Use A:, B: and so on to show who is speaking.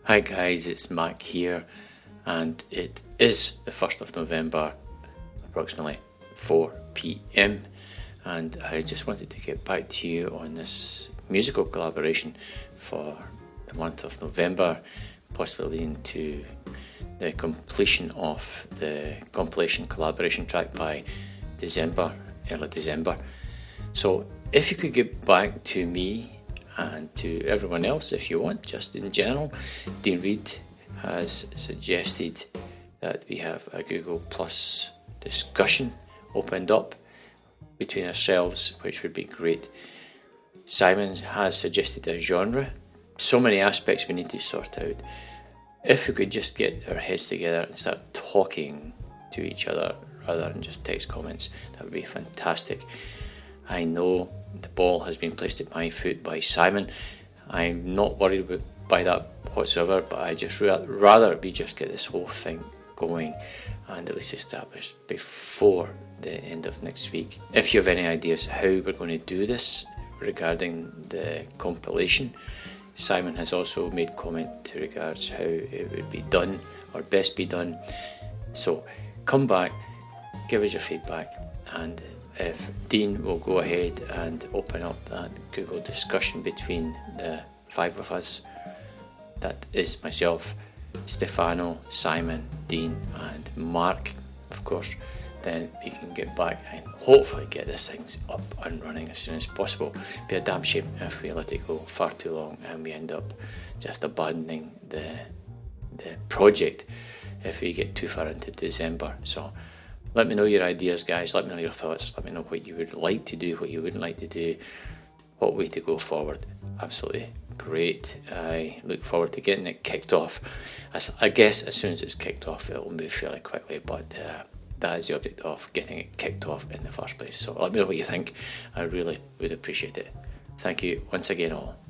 A: Hi guys, it's Mac here, and it is the 1st of November, approximately 4 p.m, and I just wanted to get back to you on this musical collaboration for the month of November, possibly leading to the completion of the compilation collaboration track by early December. So if you could get back to me and to everyone else if you want, just in general, Dean Reed has suggested that we have a Google Plus discussion opened up between ourselves, which would be great. Simon has suggested a genre. So many aspects we need to sort out. If we could just get our heads together and start talking to each other rather than just text comments, that would be fantastic. I know the ball has been placed at my foot by Simon. I'm not worried by that whatsoever, but I just rather we just get this whole thing going and at least established before the end of next week. If you have any ideas how we're going to do this regarding the compilation, Simon has also made comment to regards how it would be done or best be done. So come back, give us your feedback, and if Dean will go ahead and open up that Google discussion between the five of us, that is myself, Stefano, Simon, Dean and Mark, of course, then we can get back and hopefully get this thing up and running as soon as possible. It'd be a damn shame if we let it go far too long and we end up just abandoning the project if we get too far into December. So let me know your ideas, guys. Let me know your thoughts. Let me know what you would like to do, what you wouldn't like to do, what way to go forward. Absolutely great. I look forward to getting it kicked off. I guess as soon as it's kicked off, it will move fairly quickly, but that is the object of getting it kicked off in the first place. So let me know what you think. I really would appreciate it. Thank you once again all.